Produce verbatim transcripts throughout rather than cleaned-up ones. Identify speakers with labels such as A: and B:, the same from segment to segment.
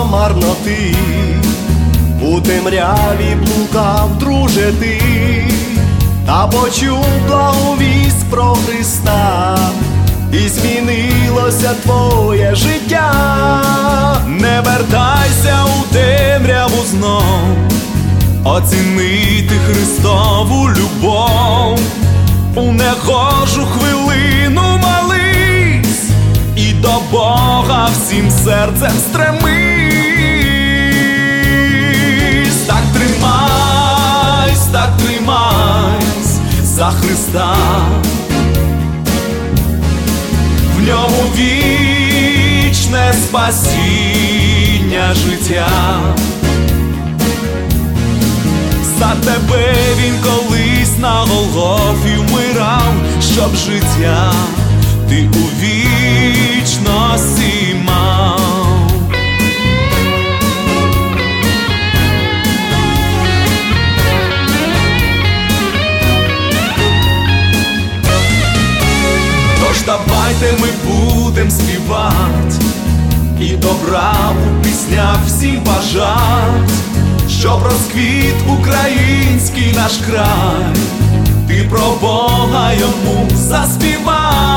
A: марноти, у темряві блукав, друже, ти, та почув благовість про Христа, і змінилося твоє життя. Не вертайся у темряву знов, оцінити Христову любов. У негожу хвилину молись, і до Бога всім серцем стремись. Так тримайсь, так тримайсь за Христа, в ньому вічне спасіння життя. За тебе він колись на Голгофі вмирав, щоб життя ти у вічності мав. Тож давайте ми будем співать і добра у піснях всім бажать, щоб розквіт український наш край, ти про Бога йому заспівай.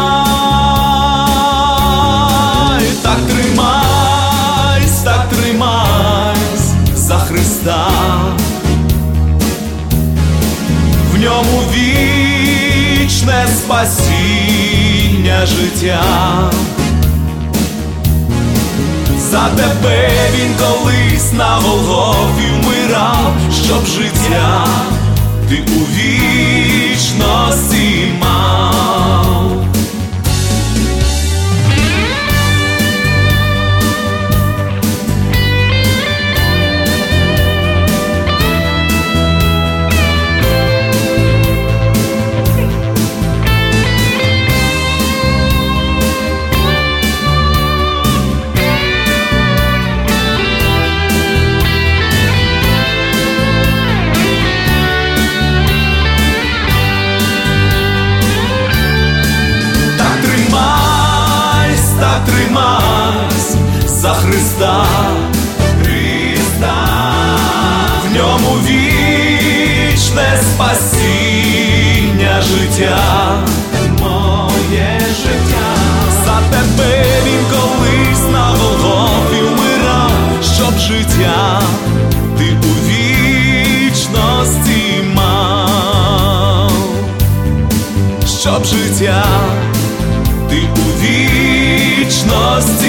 A: Так тримайсь, так тримайсь за Христа, в ньому вічне спасіння життя. За тебе він колись на Голгофі вмирав, щоб життя ти у вічності мав. Тримайся за Христа, Христа, в ньому вічне спасіння життя, моє життя. За тебе він колись на Голгофі вмирав, щоб життя ти у вічності мав, щоб життя ти у вічності